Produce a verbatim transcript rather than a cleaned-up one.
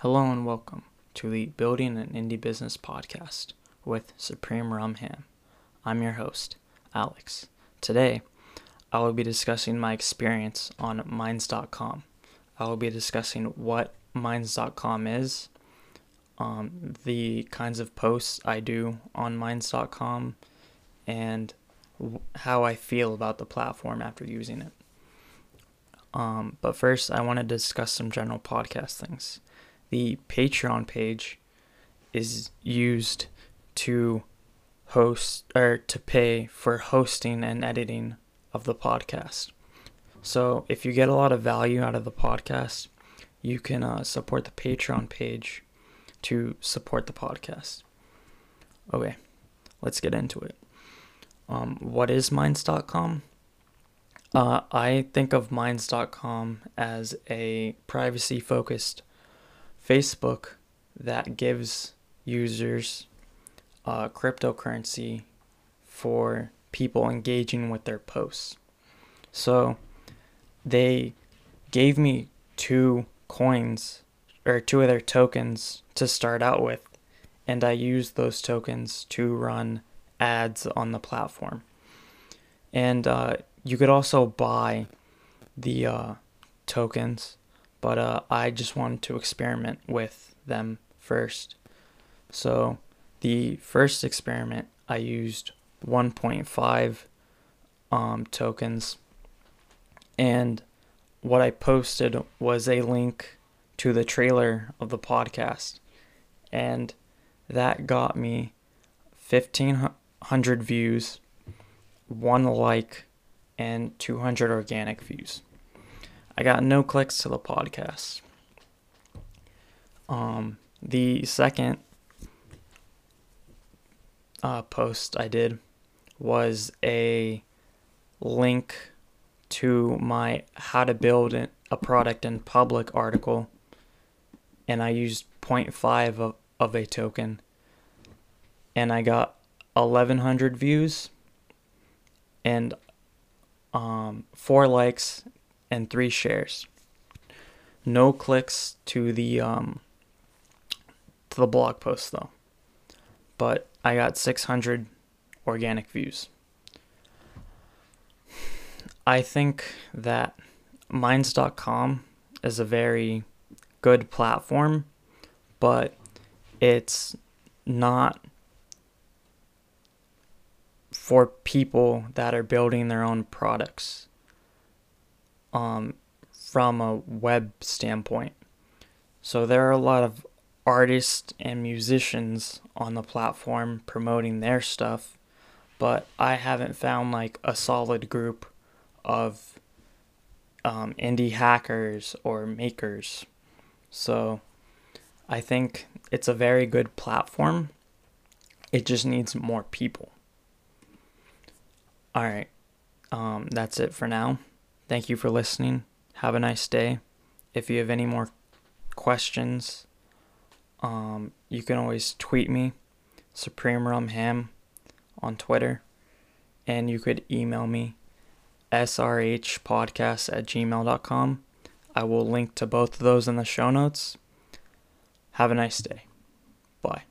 Hello and welcome to the Building an Indie Business podcast with Supreme Rum Ham. I'm your host, Alex. Today, I will be discussing my experience on Minds dot com. I will be discussing what Minds dot com is, um, the kinds of posts I do on Minds dot com, and w- how I feel about the platform after using it. Um, but first, I want to discuss some general podcast things. The Patreon page is used to host or to pay for hosting and editing of the podcast. So if you get a lot of value out of the podcast, you can uh, support the Patreon page to support the podcast. Okay, let's get into it. Um, what is Minds dot com? Uh, I think of Minds dot com as a privacy-focused Facebook that gives users uh, cryptocurrency for people engaging with their posts. So they gave me two coins or two of their tokens to start out with, and I used those tokens to run ads on the platform. And uh, you could also buy the uh, tokens, but uh, I just wanted to experiment with them first. So the first experiment, I used one point five um, tokens, and what I posted was a link to the trailer of the podcast, and that got me fifteen hundred views, one like, and two hundred organic views. I got no clicks to the podcast. Um, the second uh, post I did was a link to my how to build a product in public article, and I used zero point five of, of a token, and I got eleven hundred views and um, four likes and three shares. No clicks to the um, to the blog post though, but I got six hundred organic views. I think that Minds dot com is a very good platform, but it's not for people that are building their own products um, from a web standpoint. So there are a lot of artists and musicians on the platform promoting their stuff, but I haven't found like a solid group of um, indie hackers or makers. So I think it's a very good platform. It just needs more people. All right, um, that's it for now. Thank you for listening. Have a nice day. If you have any more questions, um, you can always tweet me, Supreme Rum Ham, on Twitter, and you could email me, s r h podcast at gmail dot com. I will link to both of those in the show notes. Have a nice day. Bye.